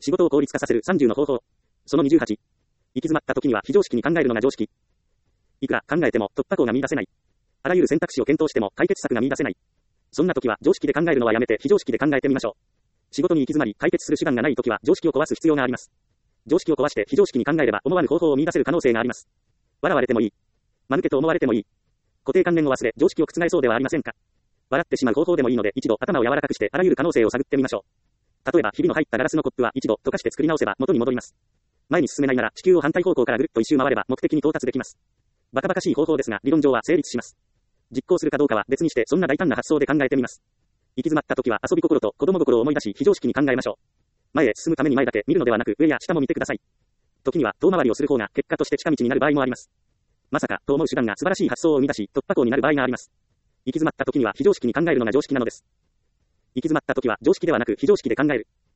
仕事を効率化させる30の方法。その28。行き詰まった時には非常識に考えるのが常識。いくら考えても突破口が見出せない。あらゆる選択肢を検討しても解決策が見出せない。そんな時は常識で考えるのはやめて非常識で考えてみましょう。仕事に行き詰まり解決する手段がない時は常識を壊す必要があります。常識を壊して非常識に考えれば思わぬ方法を見出せる可能性があります。笑われてもいい。間抜けと思われてもいい。固定観念を忘れ常識を覆そうではありませんか。笑ってしまう方法でもいいので一度頭を柔らかくしてあらゆる可能性を探ってみましょう。例えばひびの入ったガラスのコップは一度溶かして作り直せば元に戻ります。前に進めないなら地球を反対方向からぐるっと一周回れば目的に到達できます。バカバカしい方法ですが理論上は成立します。実行するかどうかは別にしてそんな大胆な発想で考えてみます。行き詰まった時は遊び心と子供心を思い出し非常識に考えましょう。前へ進むために前だけ見るのではなく上や下も見てください。時には遠回りをする方が結果として近道になる場合もあります。まさかと思う手段が素晴らしい発想を生み出し突破口になる場合があります。行き詰まった時には非常識に考えるのが常識なのです。行き詰まった時は常識ではなく非常識で考える。